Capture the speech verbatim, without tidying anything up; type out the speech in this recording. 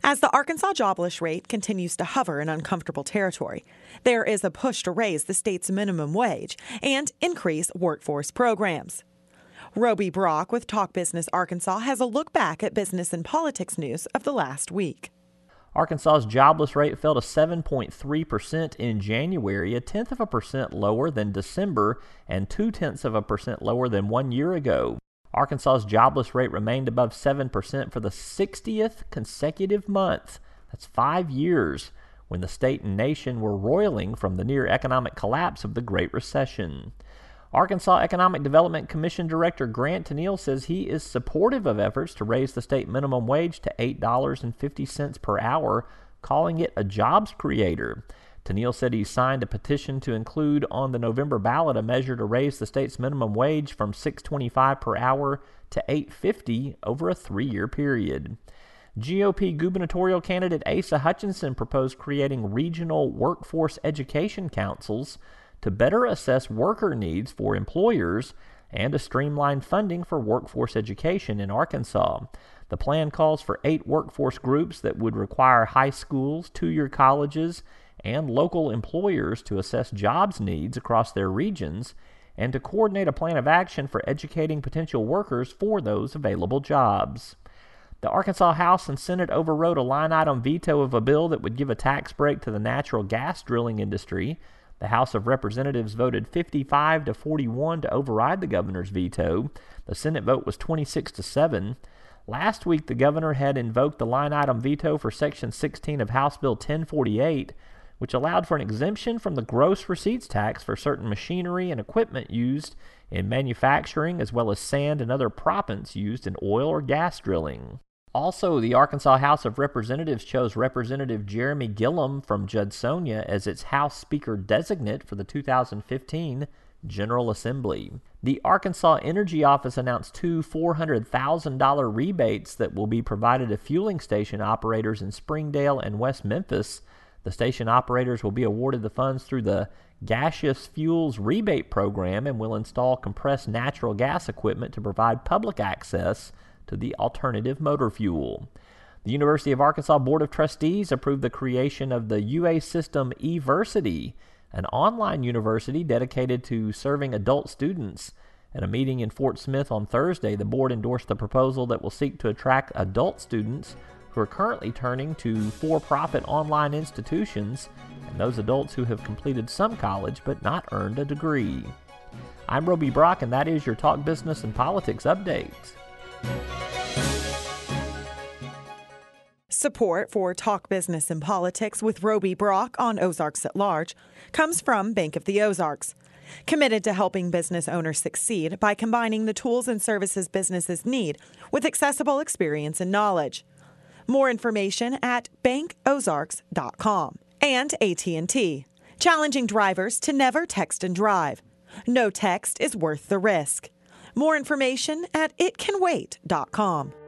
As the Arkansas jobless rate continues to hover in uncomfortable territory, there is a push to raise the state's minimum wage and increase workforce programs. Roby Brock with Talk Business Arkansas has a look back at business and politics news of the last week. Arkansas's jobless rate fell to seven point three percent in January, a tenth of a percent lower than December and two-tenths of a percent lower than one year ago. Arkansas's jobless rate remained above seven percent for the sixtieth consecutive month. That's five years when the state and nation were roiling from the near economic collapse of the Great Recession. Arkansas Economic Development Commission Director Grant Tennille says he is supportive of efforts to raise the state minimum wage to eight dollars and fifty cents per hour, calling it a jobs creator. Tennille said he signed a petition to include on the November ballot a measure to raise the state's minimum wage from six dollars and twenty-five cents per hour to eight dollars and fifty cents over a three-year period. G O P gubernatorial candidate Asa Hutchinson proposed creating regional workforce education councils to better assess worker needs for employers and to streamline funding for workforce education in Arkansas. The plan calls for eight workforce groups that would require high schools, two-year colleges, and local employers to assess jobs needs across their regions and to coordinate a plan of action for educating potential workers for those available jobs. The Arkansas House and Senate overrode a line-item veto of a bill that would give a tax break to the natural gas drilling industry. The House of Representatives voted fifty-five to forty-one to override the governor's veto. The Senate vote was twenty-six to seven. Last week, the governor had invoked the line-item veto for Section sixteen of House Bill ten forty-eight, which allowed for an exemption from the gross receipts tax for certain machinery and equipment used in manufacturing, as well as sand and other proppants used in oil or gas drilling. Also, the Arkansas House of Representatives chose Representative Jeremy Gillum from Judsonia as its House Speaker designate for the two thousand fifteen General Assembly. The Arkansas Energy Office announced two four hundred thousand dollars rebates that will be provided to fueling station operators in Springdale and West Memphis. The station operators will be awarded the funds through the Gaseous Fuels Rebate Program and will install compressed natural gas equipment to provide public access to the alternative motor fuel. The University of Arkansas Board of Trustees approved the creation of the U A System eVersity, an online university dedicated to serving adult students. At a meeting in Fort Smith on Thursday, the board endorsed the proposal that will seek to attract adult students who are currently turning to for-profit online institutions and those adults who have completed some college but not earned a degree. I'm Roby Brock, and that is your Talk Business and Politics update. Support for Talk Business and Politics with Roby Brock on Ozarks at Large comes from Bank of the Ozarks, committed to helping business owners succeed by combining the tools and services businesses need with accessible experience and knowledge. More information at bank ozarks dot com. And A T and T, challenging drivers to never text and drive. No text is worth the risk. More information at it can wait dot com.